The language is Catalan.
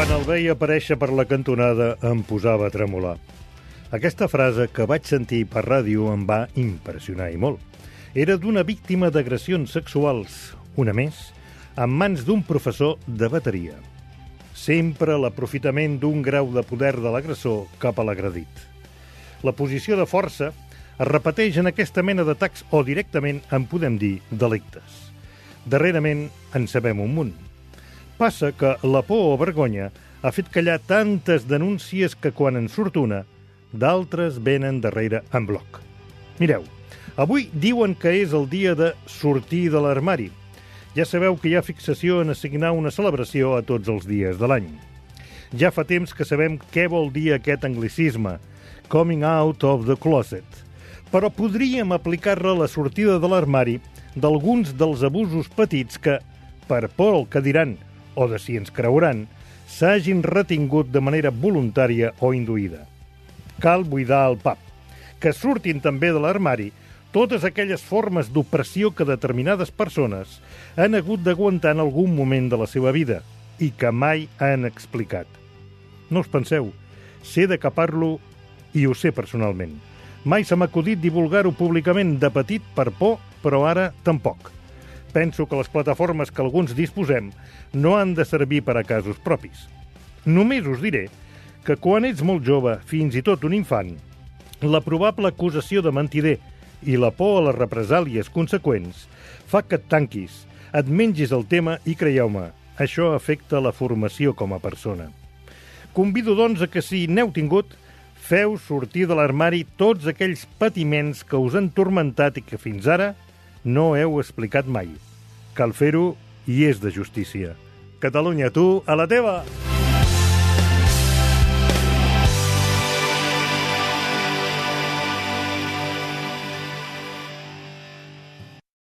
Quan el veia aparèixer per la cantonada em posava a tremolar. Aquesta frase que vaig sentir per ràdio em va impressionar i molt. Era d'una víctima d'agressions sexuals, una més, en mans d'un professor de bateria. Sempre l'aprofitament d'un grau de poder de l'agressor cap a l'agredit. La posició de força es repeteix en aquesta mena d'atacs o directament en podem dir delictes. Darrerament en sabem un munt. Passa que la por o vergonya ha fet callar tantes denúncies que quan en surt una, d'altres venen darrere en bloc. Mireu, avui diuen que és el dia de sortir de l'armari. Ja sabeu que hi ha fixació en assignar una celebració a tots els dies de l'any. Ja fa temps que sabem què vol dir aquest anglicisme, coming out of the closet. Però podríem aplicar-la a la sortida de l'armari d'alguns dels abusos petits que, per por al que diran o de si ens creuran, s'hagin retingut de manera voluntària o induïda. Cal buidar el pap, que surtin també de l'armari totes aquelles formes d'opressió que determinades persones han hagut d'aguantar en algun moment de la seva vida i que mai han explicat. No us penseu, sé de què parlo i ho sé personalment. Mai se m'ha acudit divulgar-ho públicament de petit per por, però ara tampoc. Penso que les plataformes que alguns disposem no han de servir per a casos propis. Només us diré que quan ets molt jove, fins i tot un infant, la probable acusació de mentider i la por a les represàlies conseqüents fa que et tanquis, et mengis el tema i, creieu-me, això afecta la formació com a persona. Convido, doncs, a que si n'heu tingut, feu sortir de l'armari tots aquells patiments que us han turmentat i que fins ara no heu explicat mai. Cal fer-ho i és de justícia. Catalunya, tu, a la teva!